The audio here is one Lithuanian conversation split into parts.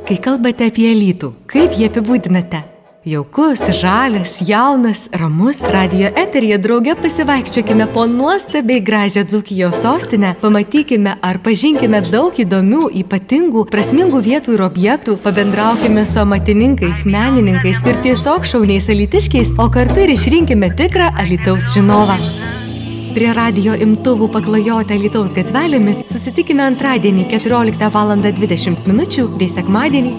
Kai kalbate apie Alytų, kaip jį apibūdinate? Jaukus, žalias, jaunas, ramus. Radijo eteryje drauge pasivaikščiokime po nuostabiai gražią Dzūkijos sostinę, pamatykime ar pažinkime daug įdomių, ypatingų, prasmingų vietų ir objektų, pabendraukime su amatininkais, menininkais ir tiesiog šauniais alytiškiais, o kartu ir išrinkime tikrą Alytaus žinovą. Prie radijo imtuvų paklajoti Alytaus gatvelėmis susitikime antradienį 14:20 min. Bei sekmadienį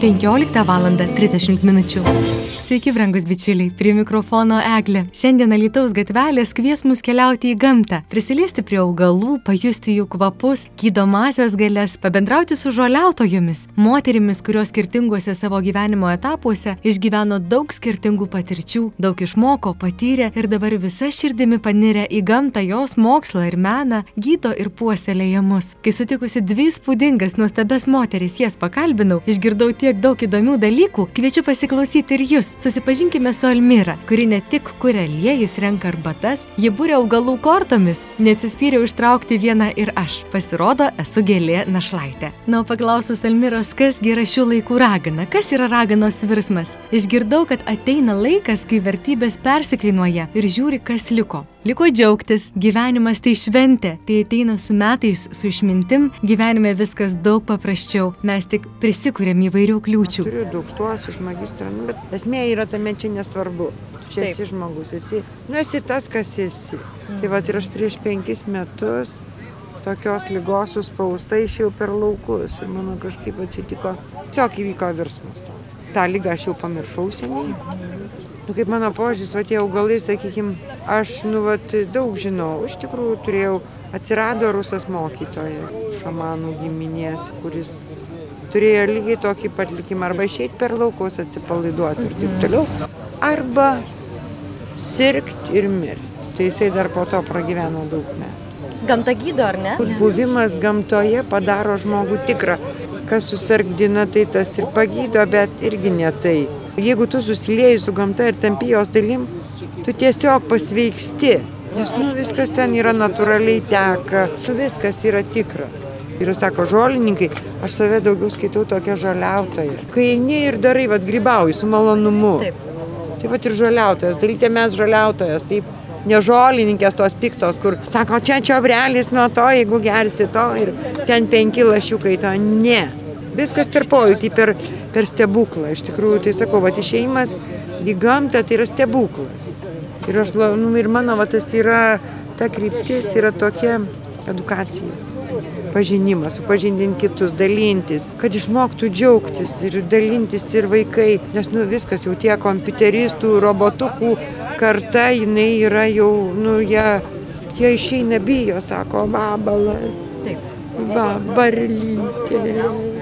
15:30 min. Sveiki, brangus bičiuliai, prie mikrofono Eglė. Šiandien Alytaus gatvelės kvies mus keliauti į gamtą, prisiliesti prie augalų, pajusti jų kvapus, gydomąsias galias, pabendrauti su žoliautojomis, moterimis, kurios skirtinguose savo gyvenimo etapuose išgyveno daug skirtingų patirčių, daug išmoko, patyrė ir dabar visa širdimi panirę į gamtą, jos mokslą ir meną, gydo ir puoselėja mus. Kai sutikusi dvi įspūdingas, nuostabias moteris jas pakalbinau, išgirdau tiek daug įdomių dalykų, kviečiu pasiklausyti ir jūs. Susipažinkime su Almira, kuri ne tik kuria aliejus, renka arbatas, ji būria augalų kortomis, neatsispyriau ištraukti vieną ir aš. Pasirodo, esu gėlė našlaitė. Na, paklausus Almiros, kasgi yra šių laikų ragana, kas yra raganos virsmas? Išgirdau, kad ateina laikas, kai vertybės persikainuoja ir žiūri, kas liko. Liko džiaugtis, gyvenimas tai šventė, tai ateina su metais, su išmintim, gyvenime viskas daug paprasčiau, mes tik prisikuriam įvairių kliūčių. Turiu daugštuosius magistrą, bet esmė yra tame čia nesvarbu. Čia esi žmogus, esi tas, kas esi. Tai va ir aš prieš 5 metus tokios ligos suspausta išėjau per laukus ir mano kažkaip atsitiko, tiesiog įvyko virsmas. Ta lyga aš jau pamiršau seniai. Kaip mano požiūris, tie augalai, sakykime, aš daug žinau. Iš tikrųjų atsirado rusas mokytoja, šamanų giminės, kuris turėjo lygiai tokį pat likimą, arba išeiti per laukus, atsipalaiduoti ir taip toliau, arba sirgti ir mirti. Tai jisai dar po to pragyveno daug metų. Gamta gydo, ar ne? Buvimas gamtoje padaro žmogų tikrą. Kas susirgdina, tai tas ir pagydo, bet irgi ne tai. Jeigu tu susilieji su gamta ir tampi jos dalim, tu tiesiog pasveiksti. Nes viskas ten yra natūraliai teka, viskas yra tikra. Ir sako žolininkai, aš save daugiau skaitau tokia žoliautoja. Kai eini ir darai, grybauji su malonumu. Taip. Tai ir žoliautojas, daryti mes žoliautojas, taip. Ne žolininkės tos piktos, kur sako, čia čiobrelis nuo to, jeigu gersi to ir ten 5 lašiukai to. Ne. Viskas per pojūtį, per stebuklą. Iš tikrųjų, tai sakau, išėjimas į gamtą tai yra stebuklas. Ir ir mano tas yra, ta kryptis yra tokia edukacija. Pažinimas, supažindinti kitus, dalintis, kad išmoktų džiaugtis ir dalintis ir vaikai. Nes viskas jau tie kompiuteristų, robotukų karta, jinai yra jau, jie išeina bijo, sako, vabalas, varlytė,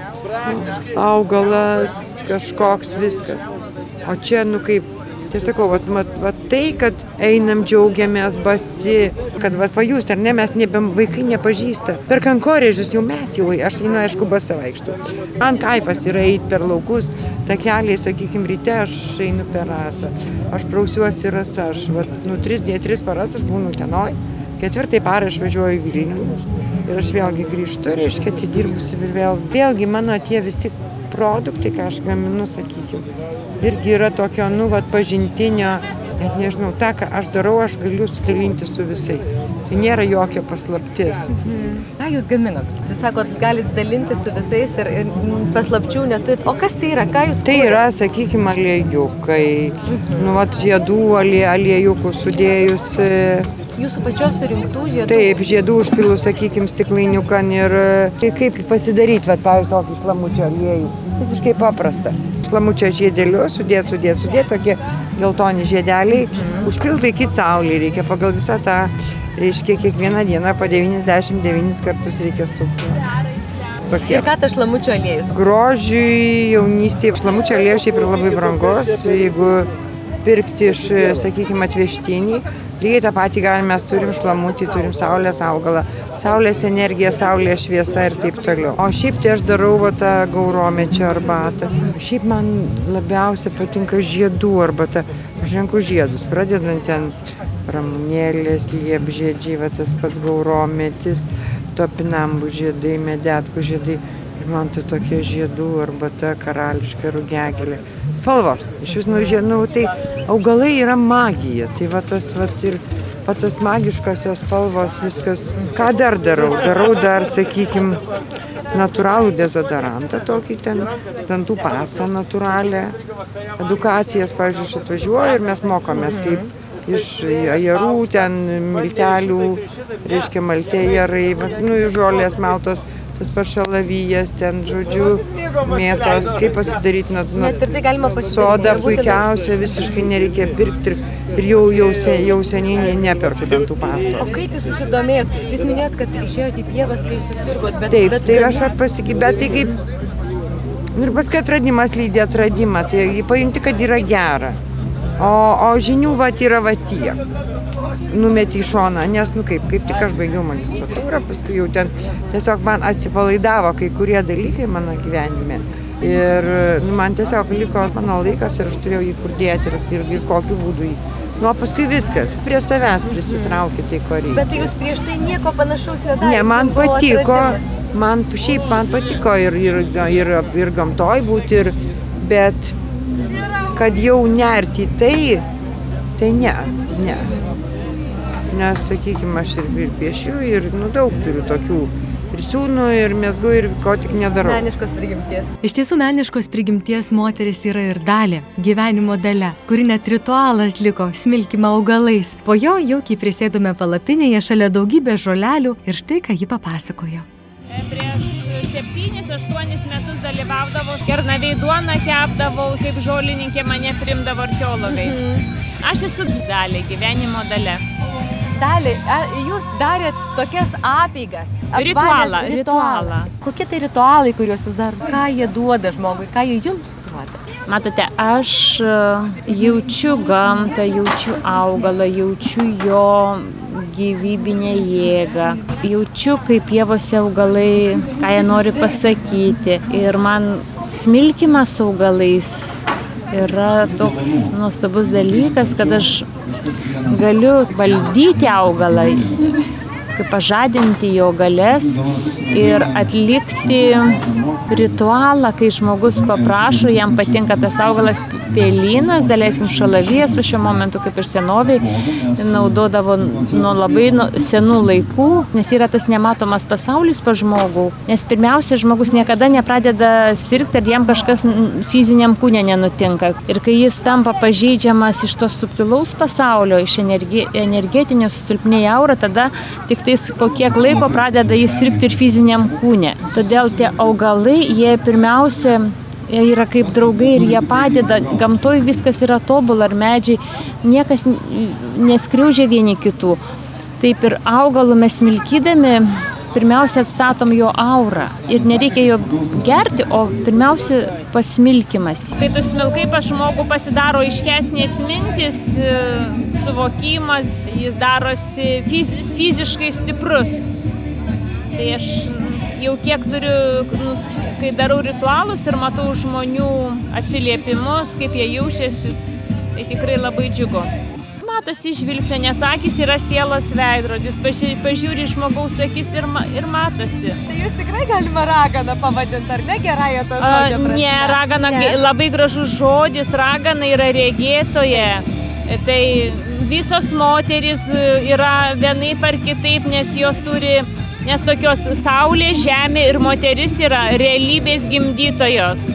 augalas, kažkoks viskas. O čia, kaip, tiesiog, tai, kad einam, džiaugiamės, basi, kad pajust, ar ne, mes vaikai nepažįsta. Per kankorėžius jau mes aš einu, aišku, basa vaikštų. Man kaifas yra eiti per laukus, takeliai, sakykime, ryte aš einu per rasą. Aš prausiuosi rasą, 3 paras aš būnu tenoj, 4 parą aš važiuoju į Vilnių. Ir aš vėlgi grįžtu, reiškia, atidirbusi ir vėlgi mano tie visi produktai, ką aš gaminu, sakykime, irgi yra tokio, pažintinio, net nežinau, tą, ką aš darau, aš galiu sudalinti su visais. Tai nėra jokia paslaptis. Ką jūs gaminat? Jūs sakot, galite dalinti su visais ir paslapčių neturit. O kas tai yra? Ką jūs kuriate? Tai yra, sakykime, aliejukai. Žiedų aliejukų sudėjus. Jūsų pačios surinktų žiedų? Taip, žiedų užpilu, sakykime, stiklainiuką ir kaip pasidaryti, pavyzdžiui, tokį šlamučio aliejų. Visiškai paprasta. Šlamučio žiedelius, sudėt, tokie geltoni žiedeliai, užpilti iki saulė reikia pagal visą tą, reiškia, kiekvieną dieną po 99 kartus reikia sukti. Ir ką tas šlamučio aliejus? Grožiui, jaunystėje, šlamučio aliejus šiaip yra labai brangus, jeigu pirkti iš, sakykime, atvežtinį. Lygiai tą patį galime, mes turim šlamutį, turim saulės augalą, saulės energiją, saulės šviesa ir taip toliau. O šiaip tai aš darau tą gauromečio arbatą. Šiaip man labiausia patinka žiedų arbata. Aš renku žiedus, pradedant ten ramunėlės, liepžiedžiai, tas pats gaurometis, topinambų žiedai, medetkų žiedai. Ir man tai tokie žiedų arbata, karališka rugiagėlė. Spalvos. Iš vis tai augalai yra magija. Tai va tas ir tas magiškosios spalvos viskas. Ką dar darau? Darau dar, sakykime, natūralų dezodorantą, tokį dantų pastą natūralią. Edukacijas, pavyzdžiui, aš atvažiuoju ir mes mokomės, kaip iš ajerų, miltelių, reiškia maltėjerai, žolės meltos, tas pašalavijas, žodžiu, mėtos, kaip pasidaryti sodą puikiausia, visiškai nereikia pirkti ir jau seniai neperku dantų pastos. O kaip jūs susidomėjot? Jūs minėjot, kad išėjote į pievas, kai susirgot, bet... Taip, tai aš pasakysiu, bet tai kaip... Ir paskui atradimas lydi atradimą, tai pajunti, kad yra gera. O žinių yra tiek. Numeti į šoną, nes, kaip tik aš baigiau magistratūrą, paskui jau ten tiesiog man atsipalaidavo kai kurie dalykai mano gyvenime. Ir man tiesiog liko mano laikas ir aš turėjau jį kur dėti ir kokiu būdu jį. O paskui viskas, prie savęs prisitraukti tai, ko reikia. Bet tai jūs prieš tai nieko panašaus nedarėte? Ne, man patiko ir gamtoj būti, bet kad jau nerti į tai ne. Nes, sakykime, aš ir piešiu, ir daug turiu tokių ir siūnų, ir mezgu, ir ko tik nedarau. Meniškos prigimties. Iš tiesų, meniškos prigimties moteris yra ir Dalė, gyvenimo Dalia, kuri net ritualą atliko, smilkimą augalais. Po jo jaukiai prisėdome palapinėje šalia daugybės žolelių ir štai, ką ji papasakojo. Prieš 7-8 metus dalyvaudavau, kernavėj duoną kepdavau, kaip žolininkė mane priimdavo archeologai. Aš esu Dalė, gyvenimo Dalia. Dalį, jūs darėt tokias apeigas? Ritualą. Kokie tai ritualai, kuriuos jūs darot? Ką jie duoda žmogui? Ką jie jums duoda? Matote, aš jaučiu gamtą, jaučiu augalą, jaučiu jo gyvybinę jėgą. Jaučiu, kaip pievose augalai, ką jie nori pasakyti. Ir man smilkimas augalais yra toks nuostabus dalykas, kad aš galiu valdyti augalą, kaip pažadinti jo galias ir atlikti ritualą, kai žmogus paprašo, jam patinka tas augalas pėlynas, daleiskim šalavijas, šiuo momentu kaip ir senoviai naudodavo nuo labai senų laikų, nes yra tas nematomas pasaulis pa žmogų, nes pirmiausia, žmogus niekada nepradeda sirgti, ar jam kažkas fiziniam kūne nenutinka. Ir kai jis tampa pažeidžiamas iš to subtilaus pasaulio, iš energetinio susilpnėja aura, tada tik tais po kiek laiko pradeda jis sirgti ir fiziniam kūne. Todėl tie augalai, jie pirmiausia yra kaip draugai ir jie padeda. Gamtoj viskas yra tobula, ar medžiai, niekas neskriaužia vieni kitų. Taip ir augalų mes smilkydami, pirmiausia atstatom jo aurą. Ir nereikia jo gerti, o pirmiausia pasmilkimas. Kai tu smilkai pas žmogų, pasidaro aiškesnės mintis, suvokimas, jis darosi fiziškai stiprus. Tai aš jau kiek turiu, kai darau ritualus ir matau žmonių atsiliepimus, kaip jie jaučiasi, tai tikrai labai džiugu. Matosi žvilgsnio, nes akys yra sielos veidrodis, pažiūri žmogaus akis ir matosi. Tai jūs tikrai galima raganą pavadinti, ar ne, gerąją to žodžio prasme? Ne, ragana labai gražus žodis, ragana yra regėtoje. Tai visos moterys yra vienaip ar kitaip, nes tokios saulė, žemė ir moteris yra realybės gimdytojos.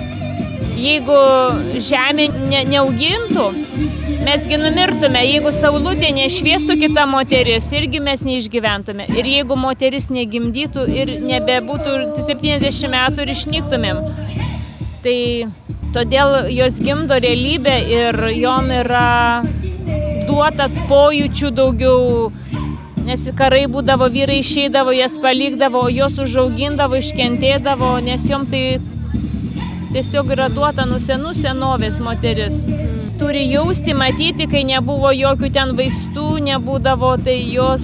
Jeigu žemė neaugintų, mesgi numirtume. Jeigu saulutė nešviestų kita moteris, irgi mes neišgyventume. Ir jeigu moteris negimdytų ir nebebūtų 70 metų ir išnyktumėm. Tai todėl jos gimdo realybę ir jom yra duota pojūčių daugiau. Nes karai būdavo, vyrai išeidavo, jas palikdavo, jos užaugindavo, iškentėdavo, nes jom tai tiesiog yra duota nuo senų senovės moteris. Turi jausti, matyti, kai nebuvo jokių ten vaistų, nebūdavo, tai jos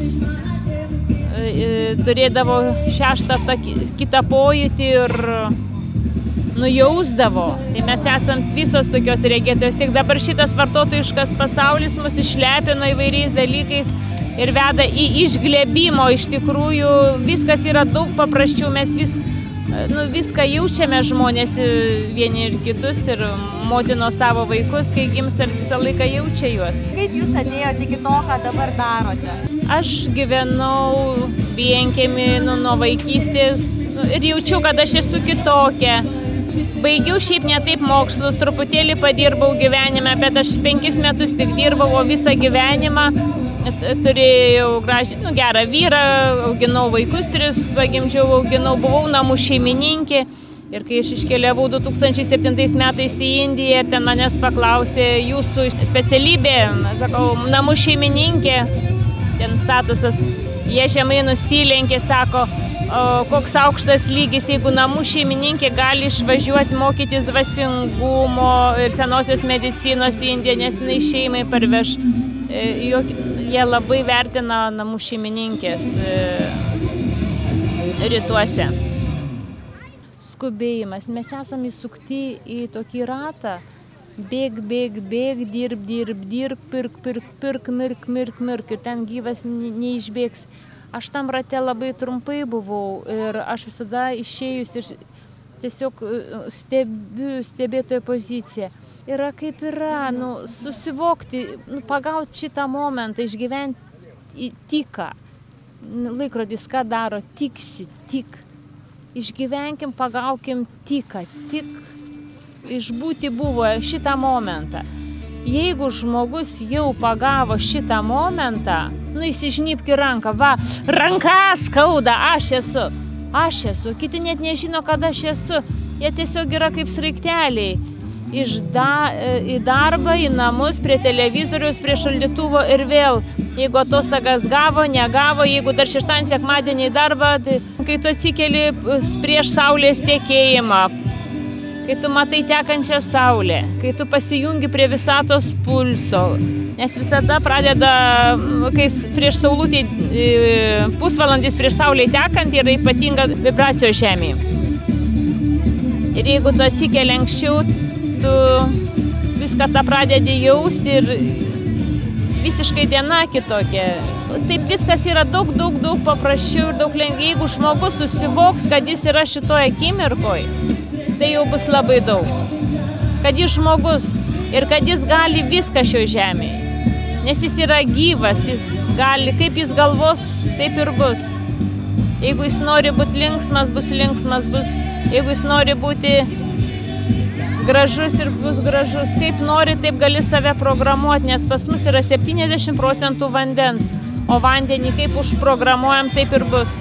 turėdavo šeštą kitą pojūtį ir nujausdavo. Tai mes esam visos tokios regėtojos, tik dabar šitas vartotojiškas pasaulis mus išlepino įvairiais dalykais ir veda į išglebimo. Iš tikrųjų viskas yra daug paprasčiau, mes vis viską jaučiame žmonės vieni ir kitus ir motinos savo vaikus, kai gimsta visą laiką jaučia juos. Kaip jūs atėjote iki to, ką dabar darote? Aš gyvenau vienkiemy nuo vaikystės ir jaučiu, kad aš esu kitokia. Baigiau šiaip ne taip mokslus, truputėlį padirbau gyvenime, bet aš 5 metus tik dirbau, o visą gyvenimą turėjau gerą vyrą, auginau vaikus 3, pagimdžiau, auginau, buvau namų šeimininkė. Ir kai aš iškeliavau 2007 metais į Indiją, ten manęs paklausė, jūsų specialybė, sakau, namų šeimininkė, ten statusas, jie žemai nusilenkė, sako, koks aukštas lygis, jeigu namų šeimininkė gali išvažiuoti mokytis dvasingumo ir senosios medicinos į Indiją, nes jinai šeimai parveš. Jie labai vertina namų šeimininkės rytuose. Skubėjimas. Mes esame įsukti į tokį ratą. Bėg, dirb, pirk, mirk. Ir ten gyvas neišbėgs. Aš tam rate labai trumpai buvau ir aš visada išėjus ir tiesiog stebiu stebėtojo poziciją. Yra kaip yra, susivokti, pagauti šitą momentą, išgyventi tiką. Laikrodis ką daro, tiksi, tik. Išgyvenkim, pagaukim tiką, tik išbūti buvo šitą momentą. Jeigu žmogus jau pagavo šitą momentą, įsižnypki ranką, ranka skauda, aš esu, kiti net nežino, kad aš esu, jie tiesiog yra kaip sraigteliai, į darbą, į namus, prie televizoriaus, prie šaldytuvo ir vėl, jeigu atostogas gavo, negavo, jeigu dar šeštadienį, sekmadienį į darbą, tai kai tu atsikeli prieš saulės tekėjimą, kai tu matai tekančią saulę, kai tu pasijungi prie visatos pulso, nes visada pradeda, kai prieš saulutį, pusvalandis prieš saulę tekant yra ypatinga vibracijos žemėje. Ir jeigu tu atsikeli anksčiau, tu viską tą pradedi jausti ir visiškai diena kitokia. Taip viskas yra daug paprasčiau ir daug lengviau. Jeigu žmogus susivoks, kad jis yra šitoje akimirkoje, tai jau bus labai daug. Kad jis žmogus ir kad jis gali viską šioje žemėje. Nes jis yra gyvas, jis gali, kaip jis galvos, taip ir bus. Jeigu jis nori būti linksmas, bus linksmas, bus. Jeigu jis nori būti gražus ir bus gražus, kaip nori, taip gali save programuoti, nes pas mus yra 70% vandens, o vandenį kaip užprogramuojam, taip ir bus.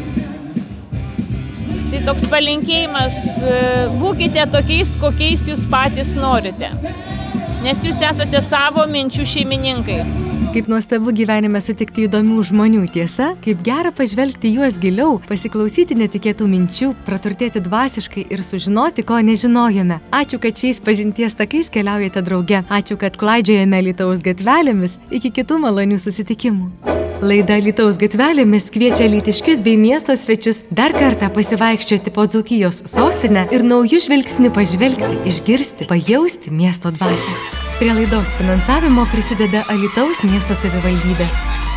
Tai toks palinkėjimas, būkite tokiais, kokiais jūs patys norite, nes jūs esate savo minčių šeimininkai. Kaip nuostabu gyvenime sutikti įdomių žmonių, tiesa, kaip gera pažvelgti juos giliau, pasiklausyti netikėtų minčių, praturtėti dvasiškai ir sužinoti, ko nežinojome. Ačiū, kad šiais pažinties takais keliaujate drauge. Ačiū, kad klaidžiojame Alytaus gatvelėmis. Iki kitų malonių susitikimų. Laida Alytaus gatvelėmis kviečia alytiškius bei miesto svečius dar kartą pasivaikščioti po Dzūkijos sostinę ir naujų žvilgsnių pažvelgti, išgirsti, pajausti miesto dvasią. Prie laidos finansavimo prisideda Alytaus miesto savivaldybė.